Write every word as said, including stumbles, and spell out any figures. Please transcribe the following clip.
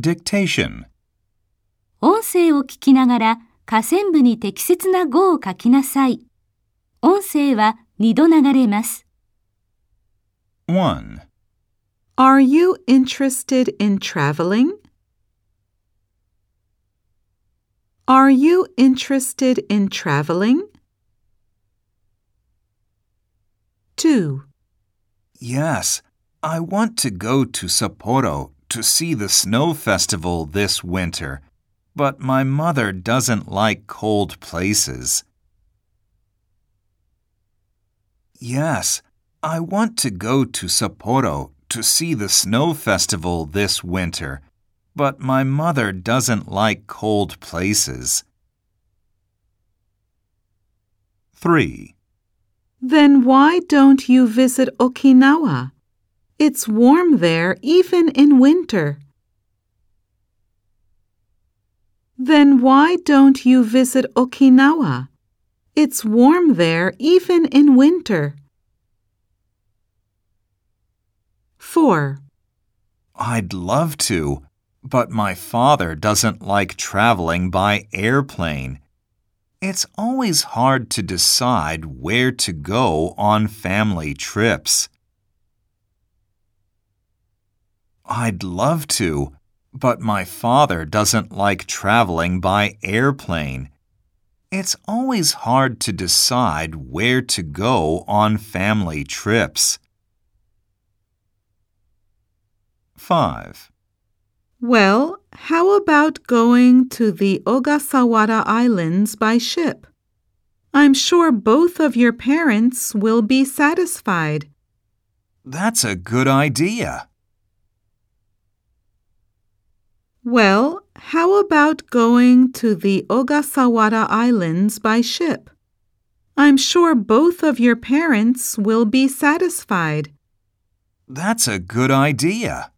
Dictation. 音声を聞きながら下線部に適切な語を書きなさい。音声はにど流れます。 one. Are you interested in traveling? Are you interested in traveling? two. Yes, I want to go to Sapporo to see the snow festival this winter, but my mother doesn't like cold places. Yes, I want to go to Sapporo to see the snow festival this winter, but my mother doesn't like cold places. three. Then why don't you visit Okinawa? It's warm there even in winter. Then why don't you visit Okinawa? It's warm there even in winter. four. I'd love to, but my father doesn't like traveling by airplane. It's always hard to decide where to go on family trips. I'd love to, but my father doesn't like traveling by airplane. It's always hard to decide where to go on family trips. five. Well, how about going to the Ogasawara Islands by ship? I'm sure both of your parents will be satisfied. That's a good idea. Well, how about going to the Ogasawara Islands by ship? I'm sure both of your parents will be satisfied. That's a good idea.